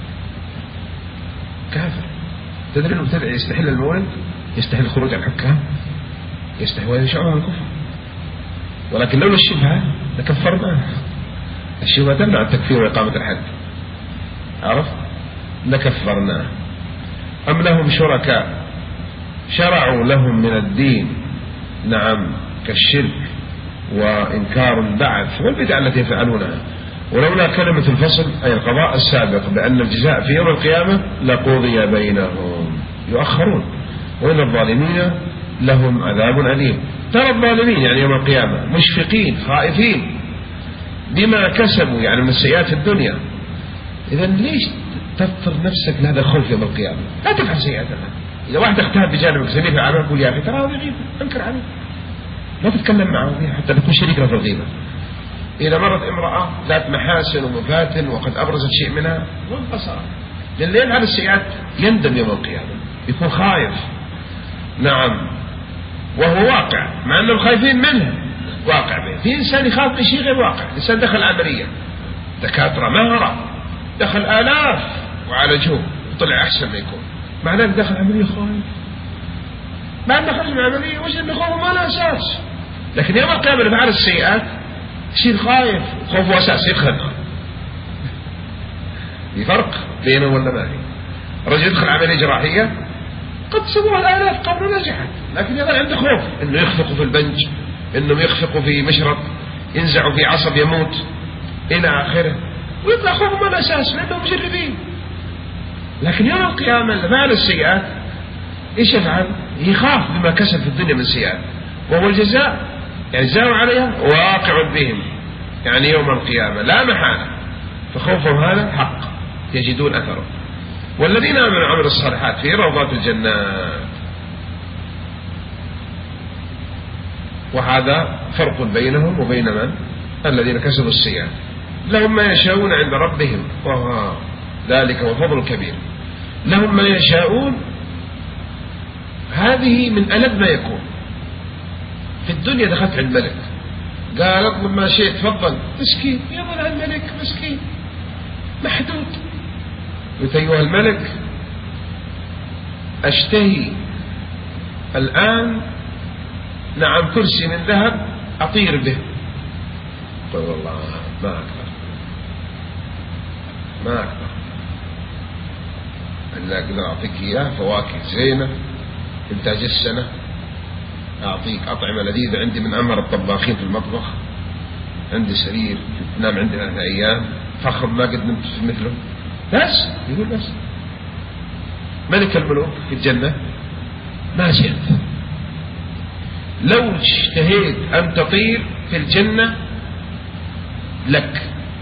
كافر. تدري المبتدع يستحل المولد، يستحل خروج الحكام، يستحل شعبة من الكفر. ولكن لولا الشبهة لكفرناه. الشبهة تمنع التكفير وإقامة الحد، عرفت؟ لكفرناه. أم لهم شركاء شرعوا لهم من الدين نعم كالشرك وإنكار البعث والبدع التي يفعلونها ولولا كلمة الفصل أي القضاء السابق بأن الجزاء في يوم القيامة لقضي بينهم. يؤخرون وإن الظالمين لهم عذاب أليم. ترى الظالمين يعني يوم القيامة مشفقين خائفين بما كسبوا يعني من السيئات الدنيا. إذا ليش تضطر نفسك لهذا الخوف يوم القيامة؟ لا تفعل سيئات الآن. إذا واحد اختار بجانبك زميل في العمل قول يا أخي ترى هذا غيبة، أنكر عليه، لا تتكلم معه فيها حتى تكون شريكنا في الغيبة. إذا مرت امرأة ذات محاسن ومفاتن وقد أبرزت شيء منها وانقصر، لأن يفعل السيئات يندم يوم القيامة، يكون خايف. نعم وهو واقع مع أن الخايفين منه واقع به. في إنسان يخاف من شيء غير واقع. إنسان دخل عملية دكاترة مهرة دخل آلاف وعالجوه وطلع أحسن ما يكون، مع ذلك دخل عملية خايف. بعد ما خرج من العملية وجد أن خوفه ما له أساس، لكن يوم القيامة اللي فعل السيئات يصير خايف، خوفه أساس يدخل النار. في فرق بينه ولا ما في؟ رجل يدخل عملية جراحية قد سووها الآلاف قبل نجحت، لكن يظل عنده خوف إنه يخفقوا في البنج، إنهم يخفقوا في مشرط، ينزعوا في عصب يموت إلى آخره، ويطلع خوفه ما له أساس لأنهم مجربين. لكن يوم القيامة اللي فعل السيئات إيش يفعل؟ يخاف بما كسب في الدنيا من سيئات، وهو الجزاء يعني جزاء عليهم واقع بهم يعني يوم القيامة لا محالة. فخوفهم هذا حق يجدون أثره. والذين آمنوا وعملوا الصالحات في روضات الجنات. وهذا فرق بينهم وبين من؟ الذين كسبوا السيئات. لهم ما يشاءون عند ربهم وهو ذلك وفضل الكبير. لهم ما يشاءون، هذه من ألد ما يكون. في الدنيا دخلت عند الملك قال اطلب ما شئت تفضل، مسكين يظل الملك مسكين محدود. قلت أيها الملك أشتهي الآن نعم كرسي من ذهب أطير به. قل والله ما أكثر ما أكثر أن أقدر أعطيك إياه فواكه زينة إنتاج السنة، أعطيك أطعمة لذيذة عندي من أمر الطباخين في المطبخ، عندي سرير تنام عندي ثلاثة أيام فخم ما قد نمت مثله. بس يقول بس ملك الملوك في الجنة ما شئت. لو اشتهيت أن تطير في الجنة لك،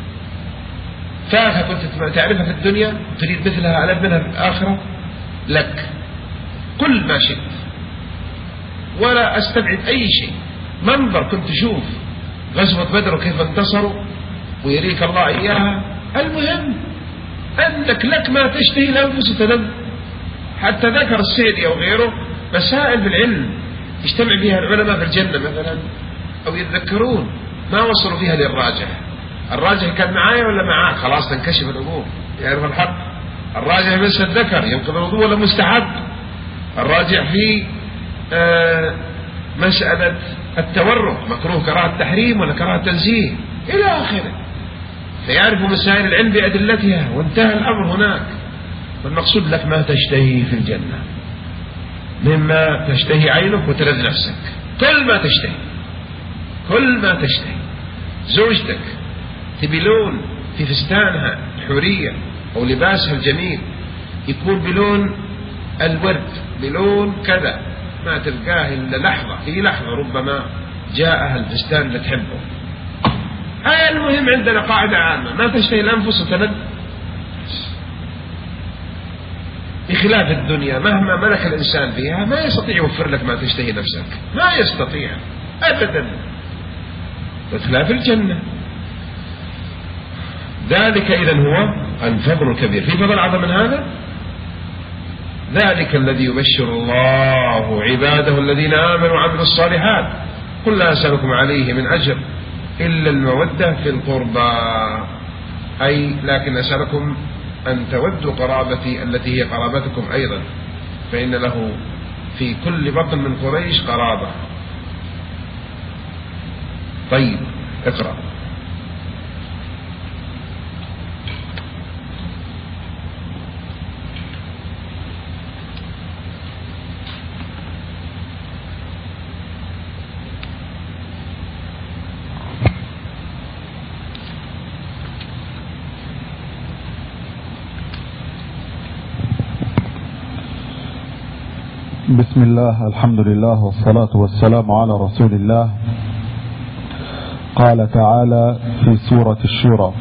فاكهة كنت تعرفها في الدنيا تريد مثلها ألف منها في الآخرة لك، كل ما شئت ولا أستبعد أي شيء. منظر كنت تشوف غزوة بدر وكيف انتصروا ويريك الله إياها. المهم أنك لك ما تشتهي الأنفس تلذ. حتى ذكر السيدي أو غيره مسائل بالعلم يجتمع بها العلماء في الجنة مثلا أو يتذكرون ما وصلوا فيها للراجح. الراجح كان معايا ولا معاك خلاص تنكشف الأمور يعرف الحق. الراجح بس الذكر ينقض الوضوء ولا مستحب. الراجح في آه مسألة التورق مكروه كراهة تحريم ولا كراهة تنزيه إلى آخره. فيعرفوا مسائل العلم بأدلتها وانتهى الأمر هناك. والمقصود لك ما تشتهي في الجنة مما تشتهي عينك وتلذ نفسك، كل ما تشتهي كل ما تشتهي. زوجتك تبي لون في فستانها الحورية أو لباسها الجميل يكون بلون الورد بلون كذا، ما تلقاه إلا لحظة في لحظة ربما جاءها الفستان اللي تحبه. هاي المهم عندنا قاعدة عامة ما تشتهي الأنفس وتلذ. بخلاف الدنيا مهما ملك الإنسان فيها ما يستطيع يوفر لك ما تشتهي نفسك، ما يستطيع أبدا، بخلاف الجنة. ذلك إذن هو الفضل الكبير. في فضل أعظم من هذا؟ ذلك الذي يبشر الله عباده الذين آمنوا وعملوا الصالحات قل لا أسألكم عليه من أجر إلا المودة في القربى، أي لكن أسألكم أن تودوا قرابتي التي هي قرابتكم أيضا، فإن له في كل بطن من قريش قرابة. طيب اقرأ. بسم الله، الحمد لله، والصلاة والسلام على رسول الله. قال تعالى في سورة الشورى: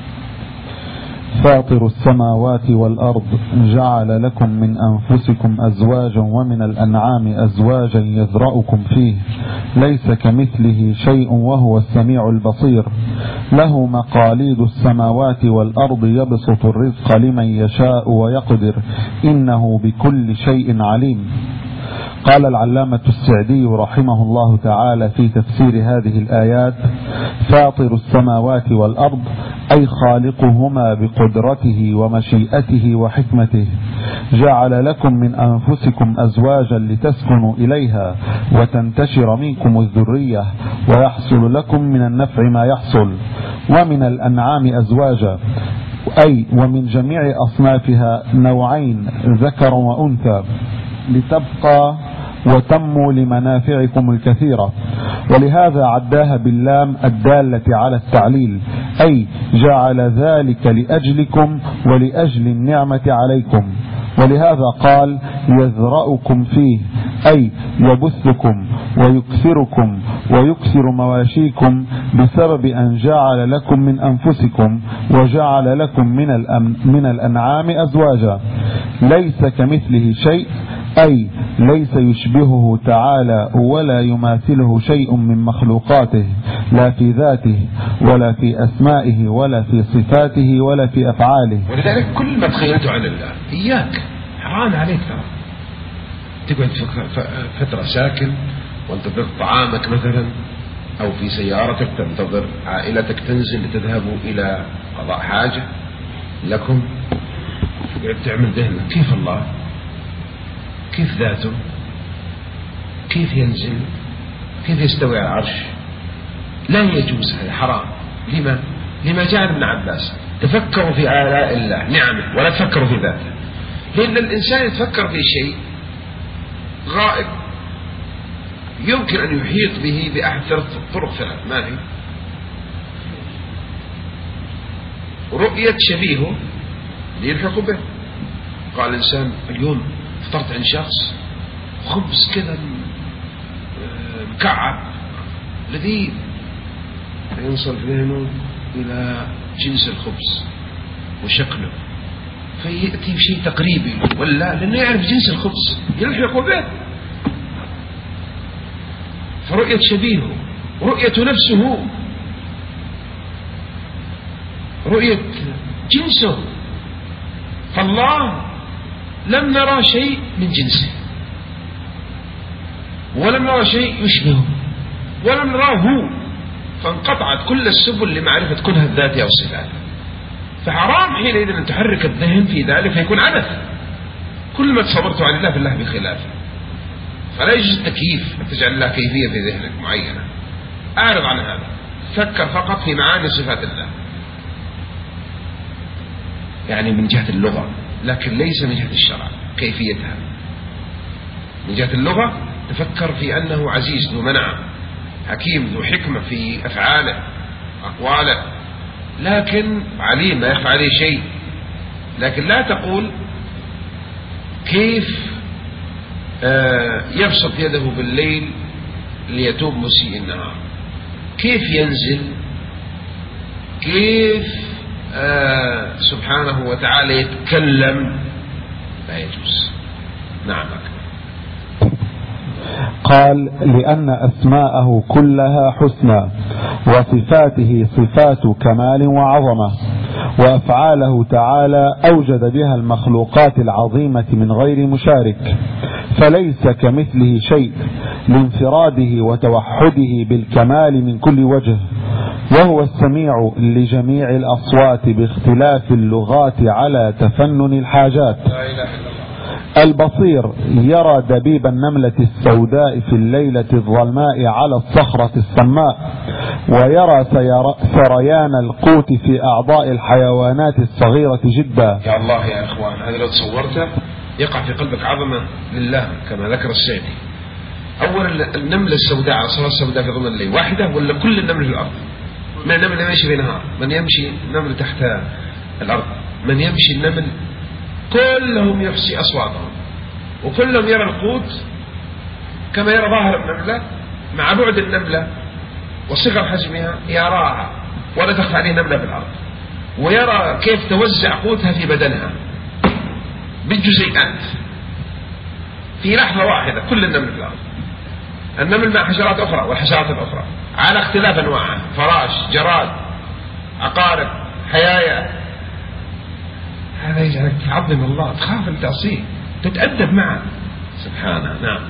فاطر السماوات والأرض جعل لكم من أنفسكم أزواجا ومن الأنعام أزواجا يذرأكم فيه ليس كمثله شيء وهو السميع البصير له مقاليد السماوات والأرض يبسط الرزق لمن يشاء ويقدر إنه بكل شيء عليم. قال العلامة السعدي رحمه الله تعالى في تفسير هذه الآيات: فاطر السماوات والأرض أي خالقهما بقدرته ومشيئته وحكمته، جعل لكم من أنفسكم أزواجا لتسكنوا إليها وتنتشر منكم الذرية ويحصل لكم من النفع ما يحصل، ومن الأنعام أزواجا أي ومن جميع أصنافها نوعين ذكر وأنثى لتبقى وتموا لمنافعكم الكثيرة، ولهذا عداها باللام الدالة على التعليل، أي جعل ذلك لأجلكم ولأجل النعمة عليكم. ولهذا قال: يذرأكم فيه، أي يبثكم ويكثركم ويكثر مواشيكم بسبب أن جعل لكم من أنفسكم وجعل لكم من, من الأنعام أزواجا ليس كمثله شيء، أي ليس يشبهه تعالى ولا يماثله شيء من مخلوقاته، لا في ذاته ولا في أسمائه ولا في صفاته ولا في أفعاله. ولذلك كل ما تخيلته عن الله إياك حرام عليك ترى تقعد فترة ساكن وانتظر طعامك مثلا، أو في سيارتك تنتظر عائلتك تنزل لتذهبوا إلى قضاء حاجة لكم، تقعد تعمل ذهنك كيف الله، كيف ذاته، كيف ينزل، كيف يستوي على العرش. لا يجوز، هذا حرام. لما؟ لما جاء ابن عباس: تفكروا في آلاء الله نعمه ولا تفكروا في ذاته. لأن الإنسان يتفكر في شيء غائب يمكن أن يحيط به بأحد ثلاث طرق ثلاث. ما هي؟ رؤية شبيهه ليلحق به. قال الإنسان اليوم فطرت عند شخص خبز كذا مكعب لذيذ، فينصل ذهنه إلى جنس الخبز وشكله فيأتي بشيء تقريبي، ولا لأنه يعرف جنس الخبز يلحق به. فرؤية شبيهه، رؤية نفسه، رؤية جنسه. فالله لم نرى شيء من جنسه، ولم نرى شيء يشبهه، ولم نراه هو، فانقطعت كل السبل لمعرفة كنه الذات أو الصفات. فحرام حينئذ أن تحرك الذهن في ذلك فيكون عبث. كل ما تصورته عن الله بالله بخلافه. فلا يجوز التكييف، أن تجعل الله كيفية في ذهنك معينة. أعرض عن هذا، فكر فقط في معاني صفات الله، يعني من جهة اللغة، لكن ليس من جهة الشرع كيفيتها. من جهة اللغة تفكر في أنه عزيز ذو منعة حكيم ذو حكمة في أفعاله أقواله، لكن عليم ما يخفى عليه شيء. لكن لا تقول كيف يبسط يده بالليل ليتوب مسيء النهار، كيف ينزل، كيف سبحانه وتعالى يتكلم لا يجوز. نعم. قال لأن أسماءه كلها حسنى وصفاته صفات كمال وعظمة، وأفعاله تعالى أوجد بها المخلوقات العظيمة من غير مشارك، فليس كمثله شيء لانفراده وتوحده بالكمال من كل وجه، وهو السميع لجميع الأصوات باختلاف اللغات على تفنن الحاجات، البصير يرى دبيب النملة السوداء في الليلة الظلماء على الصخرة الصماء، ويرى سريان القوت في أعضاء الحيوانات الصغيرة جدا. يا الله يا إخوان، هذا لو تصورته يقع في قلبك عظمة لله كما ذكر السعدي. أولا النملة السوداء على الصخرة السوداء في ظلم الليل واحدة ولا كل النمل في الأرض؟ من النمل يمشي في نهار، من يمشي النمل تحت الأرض، من يمشي النمل، كلهم يحصي أصواتهم وكلهم يرى القوت كما يرى ظاهر النملة مع بعد النملة وصغر حجمها يراها ولا تخفى عليه نملة في الأرض، ويرى كيف توزع قوتها في بدنها بالجزيئات في لحظة واحدة. كل النمل في الأرض، النمل مع حشرات أخرى والحشرات الأخرى على اختلاف أنواعها، فراش، جراد، عقارب، حيايا. هذا يجعلك تعظم الله، تخاف أن تعصيه، تتأدب معه سبحانه. نعم.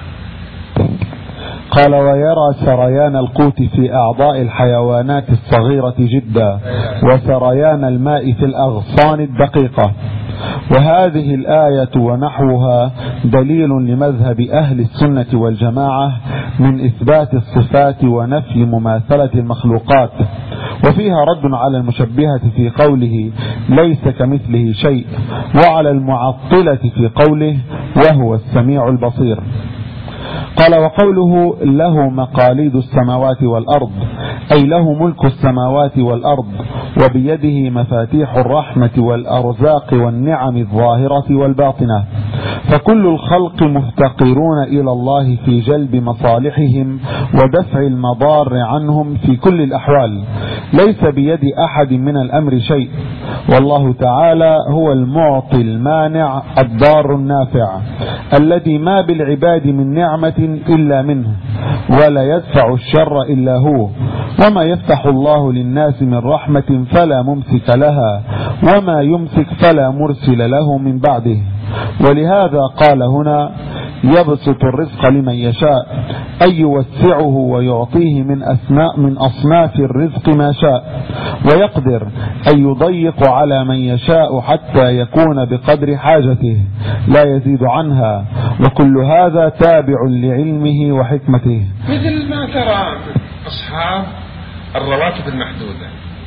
قال ويرى سريان القوت في أعضاء الحيوانات الصغيرة جدا وسريان الماء في الأغصان الدقيقة. وهذه الآية ونحوها دليل لمذهب أهل السنة والجماعة من إثبات الصفات ونفي مماثلة المخلوقات، وفيها رد على المشبهة في قوله ليس كمثله شيء، وعلى المعطلة في قوله وهو السميع البصير. قال وقوله له مقاليد السماوات والأرض أي له ملك السماوات والأرض وبيده مفاتيح الرحمة والأرزاق والنعم الظاهرة والباطنة، فكل الخلق مفتقرون إلى الله في جلب مصالحهم ودفع المضار عنهم في كل الأحوال، ليس بيد أحد من الأمر شيء، والله تعالى هو المعطي المانع الضار النافع الذي ما بالعباد من نعمة إلا منه، ولا يدفع الشر إلا هو، وما يفتح الله للناس من رحمة فلا ممسك لها وما يمسك فلا مرسل له من بعده. ولهذا قال هنا يبسط الرزق لمن يشاء أي يوسعه ويعطيه من أسماء من أصناف الرزق ما شاء، ويقدر أن يضيق على من يشاء حتى يكون بقدر حاجته لا يزيد عنها، وكل هذا تابع لعلمه وحكمته. مثل ما ترى أصحاب الرواتب المحدودة،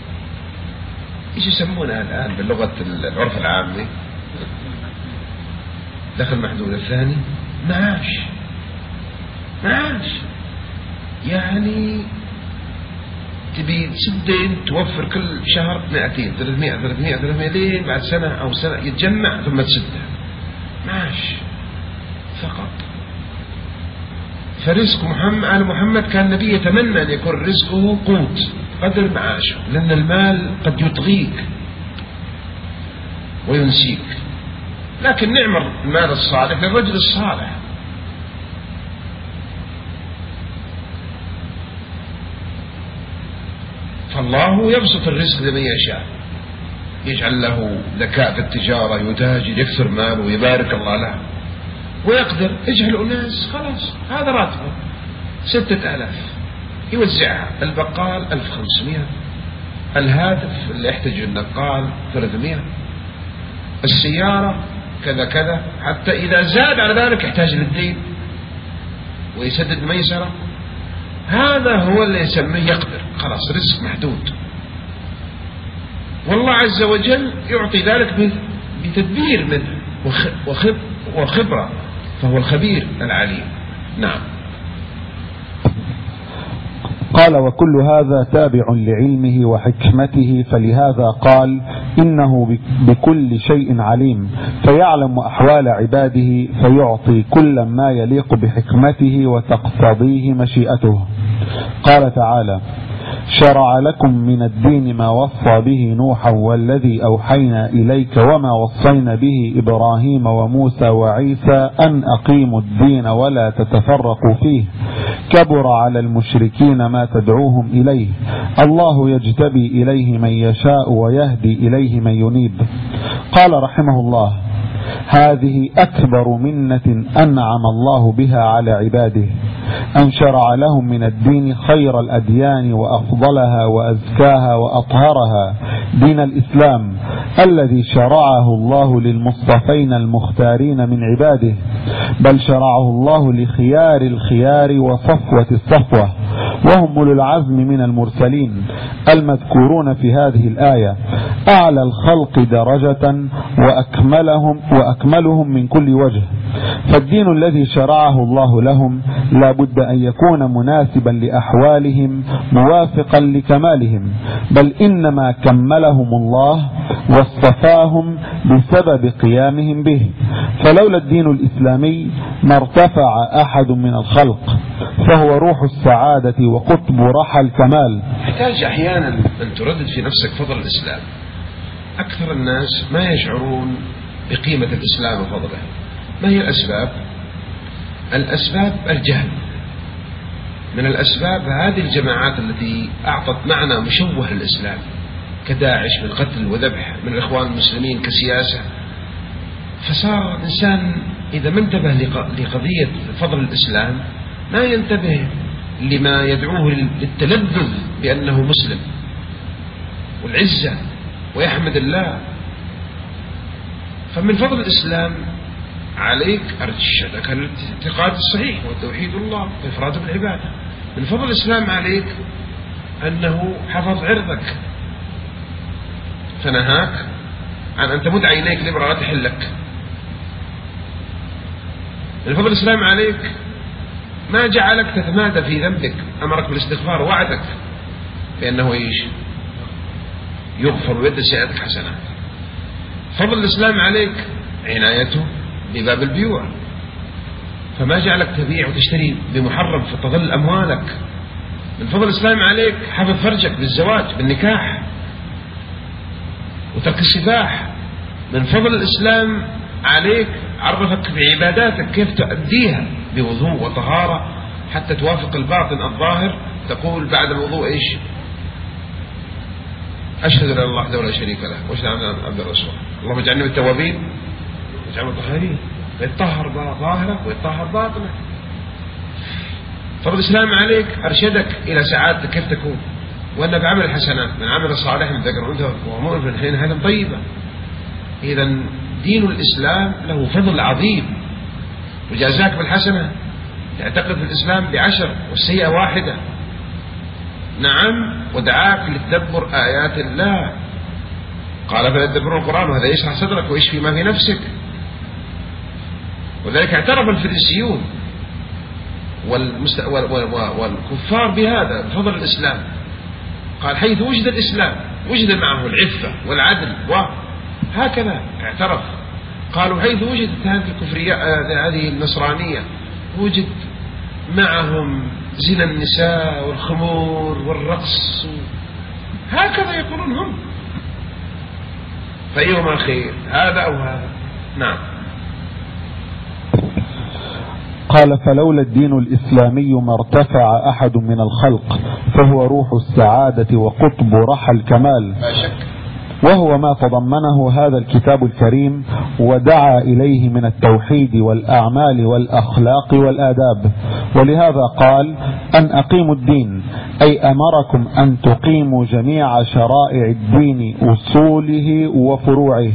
إيش يسمونها الآن باللغة العرف العامي؟ دخل محدود. الثاني معاش. معاش يعني تبي تسدين توفر كل شهر مئتين ثلاثمائة ثلاثمائة ثلاثمائة لين بعد سنة أو سنة يتجمع ثم تسده. معاش فقط. فرزق محمد آل محمد كان النبي يتمنى أن يكون رزقه قوت قدر معاشه، لأن المال قد يطغيك وينسيك، لكن نعم المال الصالح للرجل الصالح. فالله يبسط الرزق لمن يشاء، يجعل له ذكاء في التجارة، يتاجر، يكثر ماله ويبارك الله له، ويقدر يجعل الناس خلاص هذا راتبه ستة آلاف يوزعها، البقال ألف وخمسمائة، الهاتف اللي يحتاج النقال ثلاثمائة، السيارة كذا كذا، حتى إذا زاد على ذلك يحتاج للدين ويسدد ميسرة. هذا هو اللي يسميه يقدر، خلاص رزق محدود. والله عز وجل يعطي ذلك بتدبير منه وخب وخبرة، فهو الخبير العليم. نعم. قال وكل هذا تابع لعلمه وحكمته، فلهذا قال إنه بكل شيء عليم، فيعلم أحوال عباده فيعطي كل ما يليق بحكمته وتقتضيه مشيئته. قال تعالى شرع لكم من الدين ما وصى به نوحا والذي أوحينا إليك وما وصينا به إبراهيم وموسى وعيسى أن أقيموا الدين ولا تتفرقوا فيه كبر على المشركين ما تدعوهم إليه الله يجتبي إليه من يشاء ويهدي إليه من ينيب. قال رحمه الله: هذه أكبر منة أنعم الله بها على عباده، أن شرع لهم من الدين خير الأديان وأفضلها وأزكاها وأطهرها دين الإسلام الذي شرعه الله للمصطفين المختارين من عباده، بل شرعه الله لخيار الخيار وصفوة الصفوة، وهم أولو العزم من المرسلين المذكورون في هذه الآية، أعلى الخلق درجة وأكملهم, وأكملهم من كل وجه. فالدين الذي شرعه الله لهم لا بد أن يكون مناسبا لأحوالهم موافقا لكمالهم، بل إنما كملهم الله واصطفاهم بسبب قيامهم به، فلولا الدين الإسلامي ما ارتفع أحد من الخلق، فهو روح السعادة وقطب رحى الكمال. يحتاج أحيانا أن تردد في نفسك فضل الإسلام. أكثر الناس ما يشعرون بقيمة الإسلام وفضله. ما هي الأسباب؟ الأسباب الجهل. من الأسباب هذه الجماعات التي أعطت معنى مشوه للإسلام كداعش من قتل وذبح من الإخوان المسلمين كسياسة، فصار الإنسان إذا ما انتبه لقضية فضل الإسلام ما ينتبه لما يدعوه للتلذذ بأنه مسلم والعزة ويحمد الله. فمن فضل الإسلام عليك أرشدك الاعتقاد الصحيح وتوحيد الله وإفراد بالعبادة. من فضل الإسلام عليك أنه حفظ عرضك فنهاك عن أن تمد عينيك لامرأة تحلك. من فضل الإسلام عليك ما جعلك تتمادى في ذنبك، أمرك بالاستغفار ووعدك بأنه إيش يغفر ويبدل سيئاتك حسنات. فضل الإسلام عليك عنايته بباب البيوع، فما جعلك تبيع وتشتري بمحرم فتضل أموالك. من فضل الإسلام عليك حفظ فرجك بالزواج بالنكاح وترك السفاح. من فضل الإسلام عليك عرفك بعباداتك كيف تؤديها بوضوء وطهارة حتى توافق الباطن الظاهر. تقول بعد الوضوء إيش؟ أشهد أن الله وحده لا شريك له وأشهد أن عبد الرسول. اللهم اجعلنا من التوابين واجعلنا من المطهرين. ويطهر ظاهرك ويطهر باطنك. فضل الإسلام عليك أرشدك إلى سعادتك كيف تكون، وأن بعمل الحسنات من عمل صالحا من ذكر وأنثى وهو مؤمن فإن هذا طيبة. إذا دين الإسلام له فضل عظيم، وجازاك بالحسنة تعتقد في الإسلام بعشر والسيئة واحدة. نعم، ودعاك لتدبر آيات الله. قال فلتدبروا القرآن وهذا يشرح صدرك ويشفي ما في نفسك. وذلك اعترف الفريسيون والمست... والكفار بهذا بفضل الإسلام. قال حيث وجد الإسلام وجد معه العفة والعدل، وهكذا اعترف. قالوا حيث وجدت هذه الكفرية هذه النصرانية وجد معهم زنا النساء والخمور والرقص، هكذا يقولون هم. فأيهما خير هذا أو هذا؟ نعم. قال فلولا الدين الإسلامي ما ارتفع أحد من الخلق، فهو روح السعادة وقطب رحى الكمال، وهو ما تضمنه هذا الكتاب الكريم ودعا إليه من التوحيد والأعمال والأخلاق والآداب. ولهذا قال أن أقيموا الدين، أي أمركم أن تقيموا جميع شرائع الدين أصوله وفروعه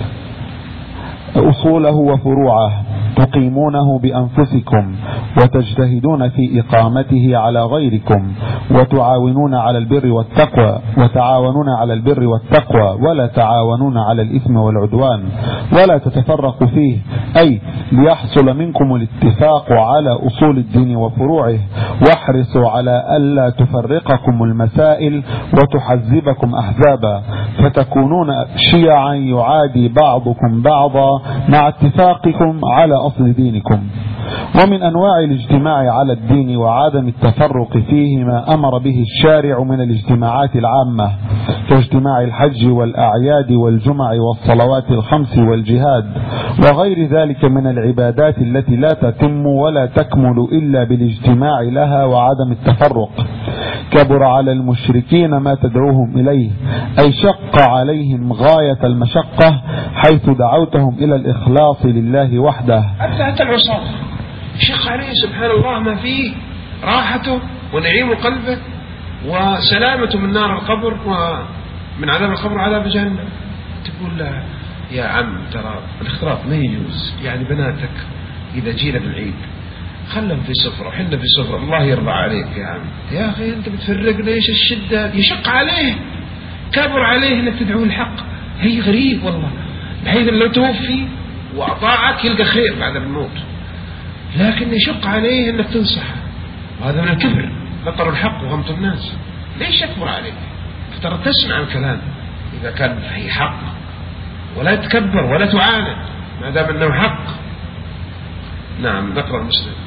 أصوله وفروعه تقيمونه بأنفسكم وتجتهدون في إقامته على غيركم، وتعاونون على البر والتقوى وتعاونون على البر والتقوى ولا تعاونون على الإثم والعدوان، ولا تتفرقوا فيه، أي ليحصل منكم الاتفاق على أصول الدين وفروعه، واحرصوا على ألا تفرقكم المسائل وتحزبكم أحزابا فتكونون شيعا يعادي بعضكم بعضا مع اتفاقكم على أصل دينكم. ومن أنواع الاجتماع على الدين وعدم التفرق فيه ما أمر به الشارع من الاجتماعات العامة كاجتماع الحج والأعياد والجمع والصلوات الخمس والجهاد وغير ذلك من العبادات التي لا تتم ولا تكمل إلا بالاجتماع لها وعدم التفرق. كبر على المشركين ما تدعوهم إليه، أي شق عليهم غاية المشقة حيث دعوتهم إلى الإخلاص لله وحده. حتى العصاة شق عليه سبحان الله ما فيه راحته ونعيم قلبه وسلامته من نار القبر ومن عذاب القبر وعذاب جهنم. تقول له يا عم ترى الاختلاط ما يجوز، يعني بناتك إذا جينا بالعيد خلهم في سفرة وحنا في سفرة، الله يرضى عليك يا عم. يا أخي أنت بتفرقنا، إيش الشدة؟ يشق عليه، كبر عليه أنك تدعو الحق. هي غريب والله، بحيث لو توفي وأطاعك يلقى خير بعد الموت، لكن يشق عليه أنك تنصح، وهذا من الكبر، بطر الحق وغمط الناس. ليش يكبر عليك؟ فترى تسمع الكلام إذا كان فيه حق، ولا تكبر ولا تعاند ما دام أنه حق. نعم، نقرأ المسلم.